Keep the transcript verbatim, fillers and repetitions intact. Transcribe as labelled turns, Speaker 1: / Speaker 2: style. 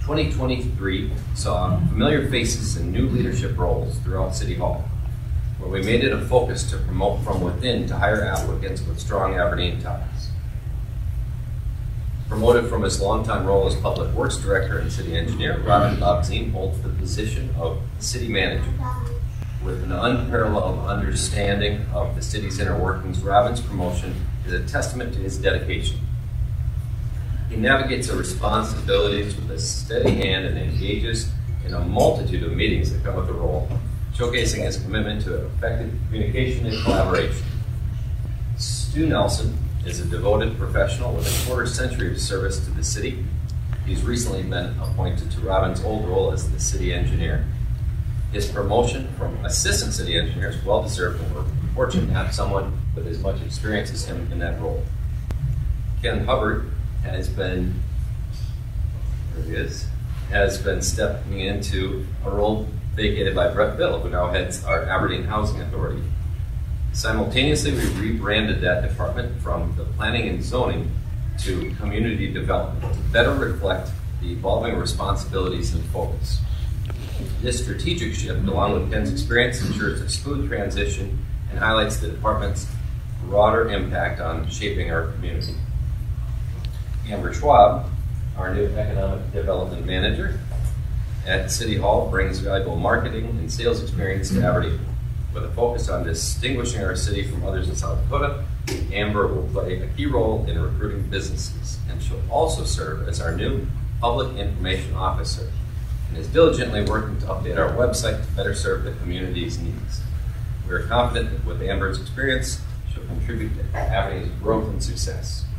Speaker 1: twenty twenty-three saw familiar faces and new leadership roles throughout City Hall, where we made it a focus to promote from within to hire applicants with strong Aberdeen ties. Promoted from his longtime role as Public Works Director and City Engineer, Robin Bobzien holds the position of City Manager. With an unparalleled understanding of the city's inner workings, Robin's promotion is a testament to his dedication. He navigates the responsibilities with a steady hand and engages in a multitude of meetings that come with the role, showcasing his commitment to effective communication and collaboration. Stu Nelson is a devoted professional with a quarter century of service to the city. He's recently been appointed to Robin's old role as the city engineer. His promotion from assistant city engineer is well-deserved, and we're fortunate to have someone with as much experience as him in that role. Ken Hubbard has been, there he is, has been stepping into a role vacated by Brett Bill, who now heads our Aberdeen Housing Authority. Simultaneously, we rebranded that department from the planning and zoning to community development to better reflect the evolving responsibilities and focus. This strategic shift, along with Ken's experience, ensures a smooth transition and highlights the department's broader impact on shaping our community. Amber Schwab, our new Economic Development Manager at City Hall, brings valuable marketing and sales experience to Aberdeen. With a focus on distinguishing our city from others in South Dakota, Amber will play a key role in recruiting businesses, and she'll also serve as our new Public Information Officer and is diligently working to update our website to better serve the community's needs. We are confident that with Amber's experience, she'll contribute to Aberdeen's growth and success.